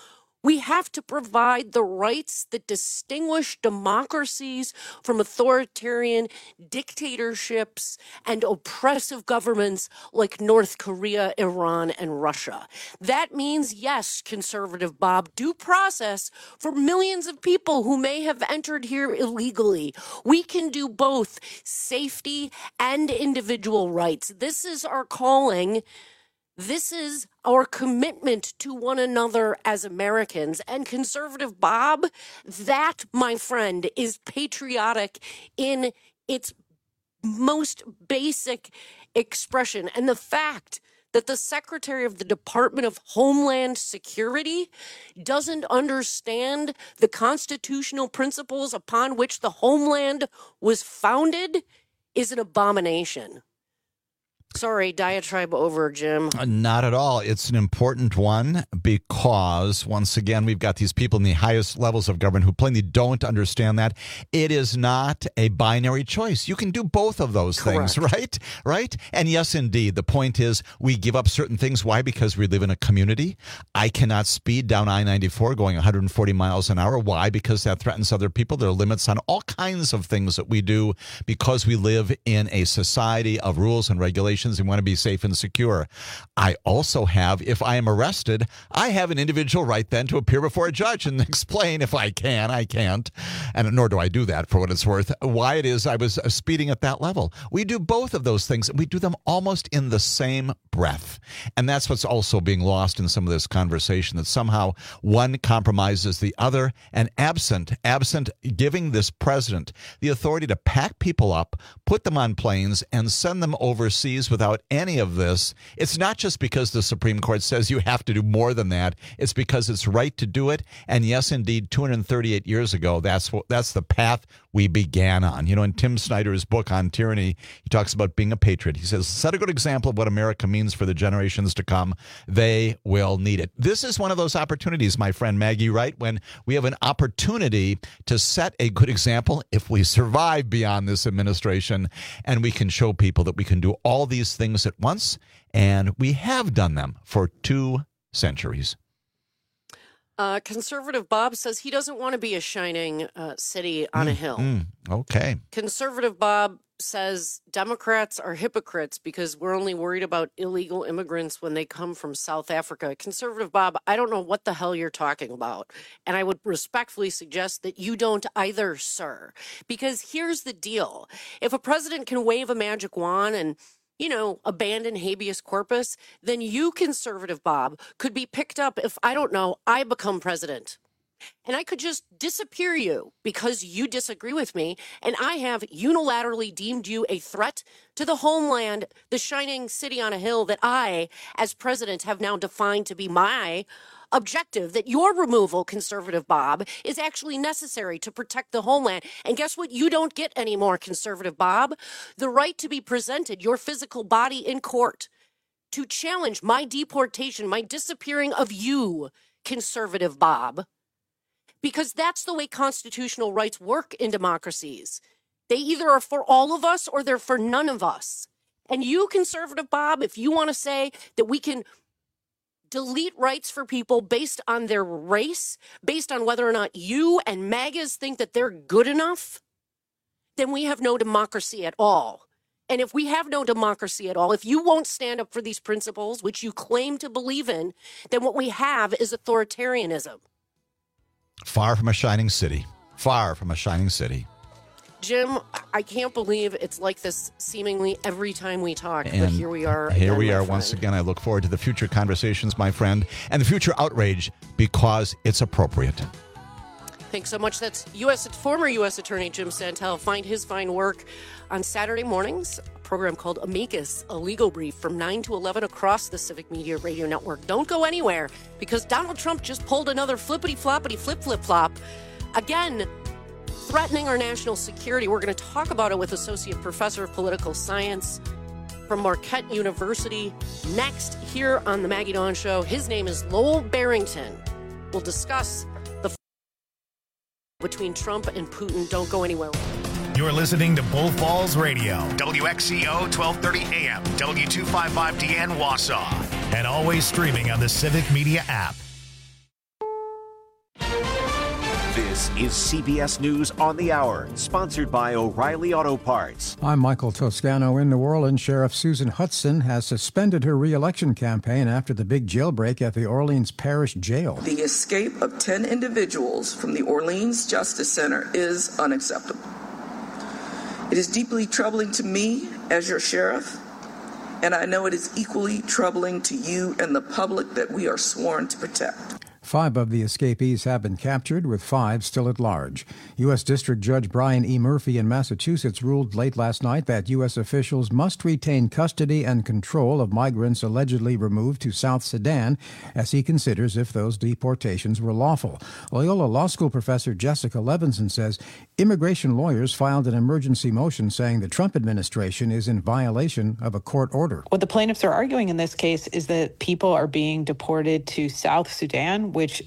we have to provide the rights that distinguish democracies from authoritarian dictatorships and oppressive governments like North Korea, Iran, and Russia. That means, yes, conservative Bob, due process for millions of people who may have entered here illegally. We can do both safety and individual rights. This is our calling. This is our commitment to one another as Americans. And conservative Bob, that, my friend, is patriotic in its most basic expression. And the fact that the Secretary of the Department of Homeland Security doesn't understand the constitutional principles upon which the homeland was founded is an abomination. Sorry, diatribe over, Jim. Uh, Not at all. It's an important one because, once again, we've got these people in the highest levels of government who plainly don't understand that. It is not a binary choice. You can do both of those Correct. things, right? Right? And yes, indeed, the point is we give up certain things. Why? Because we live in a community. I cannot speed down I ninety-four going one hundred forty miles an hour. Why? Because that threatens other people. There are limits on all kinds of things that we do because we live in a society of rules and regulations and want to be safe and secure. I also have, if I am arrested, I have an individual right then to appear before a judge and explain, if I can, I can't, and nor do I do that for what it's worth, why it is I was speeding at that level. We do both of those things, and we do them almost in the same breath. And that's what's also being lost in some of this conversation, that somehow one compromises the other, and absent, absent giving this president the authority to pack people up, put them on planes, and send them overseas without any of this. It's not just because the Supreme Court says you have to do more than that. It's because it's right to do it. And yes, indeed, two hundred thirty-eight years ago, that's what, that's the path we began on. You know, in Tim Snyder's book on tyranny, he talks about being a patriot. He says, set a good example of what America means for the generations to come. They will need it. This is one of those opportunities, my friend Maggie, right? When we have an opportunity to set a good example, if we survive beyond this administration, and we can show people that we can do all these things at once, and we have done them for two centuries. Uh, conservative Bob says he doesn't want to be a shining uh, city on Mm, a hill. mm, okay. Conservative Bob says Democrats are hypocrites because we're only worried about illegal immigrants when they come from South Africa. Conservative Bob, I don't know what the hell you're talking about. And I would respectfully suggest that you don't either, sir. Because here's the deal. If a president can wave a magic wand and, you know, abandon habeas corpus, then you, conservative Bob, could be picked up if, I don't know, I become president. And I could just disappear you because you disagree with me, and I have unilaterally deemed you a threat to the homeland, the shining city on a hill that I, as president, have now defined to be my objective, that your removal, conservative Bob, is actually necessary to protect the homeland. And guess what you don't get anymore, conservative Bob? The right to be presented, your physical body in court. to challenge my deportation, my disappearing of you, conservative Bob, because that's the way constitutional rights work in democracies. They either are for all of us or they're for none of us. And you, conservative Bob, if you want to say that we can delete rights for people based on their race, based on whether or not you and MAGAs think that they're good enough, then we have no democracy at all. And if we have no democracy at all, if you won't stand up for these principles, which you claim to believe in, then what we have is authoritarianism. Far from a shining city. Far from a shining city. Jim, I can't believe it's like this seemingly every time we talk, And but here we are. Here again, we my are friend. once again. I look forward to the future conversations, my friend, and the future outrage because it's appropriate. Thanks so much. That's U S former U S Attorney Jim Santel. Find his fine work on Saturday mornings, a program called Amicus, a legal brief from nine to eleven across the Civic Media Radio Network. Don't go anywhere because Donald Trump just pulled another flippity-floppity flip-flip-flop. Again, threatening our national security. We're going to talk about it with Associate Professor of Political Science from Marquette University. Next, here on the Maggie Dawn Show, his name is Lowell Barrington. We'll discuss the f- between Trump and Putin. Don't go anywhere. You're listening to Bull Falls Radio, W X C O twelve thirty A M, W two fifty-five D N Wausau, and always streaming on the Civic Media app. This is C B S News on the Hour, sponsored by O'Reilly Auto Parts. I'm Michael Toscano. In New Orleans, Sheriff Susan Hudson has suspended her re-election campaign after the big jailbreak at the Orleans Parish Jail. The escape of ten individuals from the Orleans Justice Center is unacceptable. It is deeply troubling to me as your sheriff, and I know it is equally troubling to you and the public that we are sworn to protect. Five of the escapees have been captured, with five still at large. U S. District Judge Brian E. Murphy in Massachusetts ruled late last night that U S officials must retain custody and control of migrants allegedly removed to South Sudan, as he considers if those deportations were lawful. Loyola Law School professor Jessica Levinson says immigration lawyers filed an emergency motion saying the Trump administration is in violation of a court order. What the plaintiffs are arguing in this case is that people are being deported to South Sudan, which